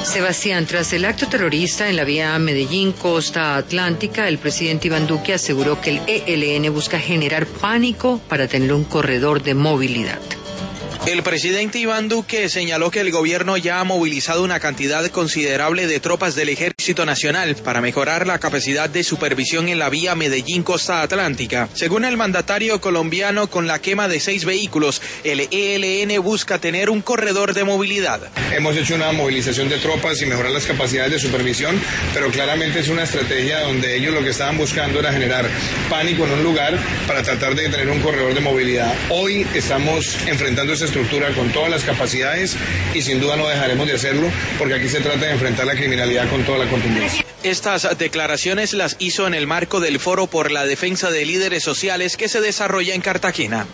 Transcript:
Sebastián, tras el acto terrorista en la vía Medellín-Costa Atlántica, el presidente Iván Duque aseguró que el ELN busca generar pánico para tener un corredor de movilidad. El presidente Iván Duque señaló que el gobierno ya ha movilizado una cantidad considerable de tropas del Ejército Nacional para mejorar la capacidad de supervisión en la vía Medellín-Costa Atlántica. Según el mandatario colombiano, con la quema de 6 vehículos, el ELN busca tener un corredor de movilidad. Hemos hecho una movilización de tropas y mejorar las capacidades de supervisión, pero claramente es una estrategia donde ellos lo que estaban buscando era generar pánico en un lugar para tratar de tener un corredor de movilidad. Hoy estamos enfrentando esta estructura con todas las capacidades y sin duda no dejaremos de hacerlo porque aquí se trata de enfrentar la criminalidad con toda la contundencia. Estas declaraciones las hizo en el marco del Foro por la Defensa de Líderes Sociales que se desarrolla en Cartagena.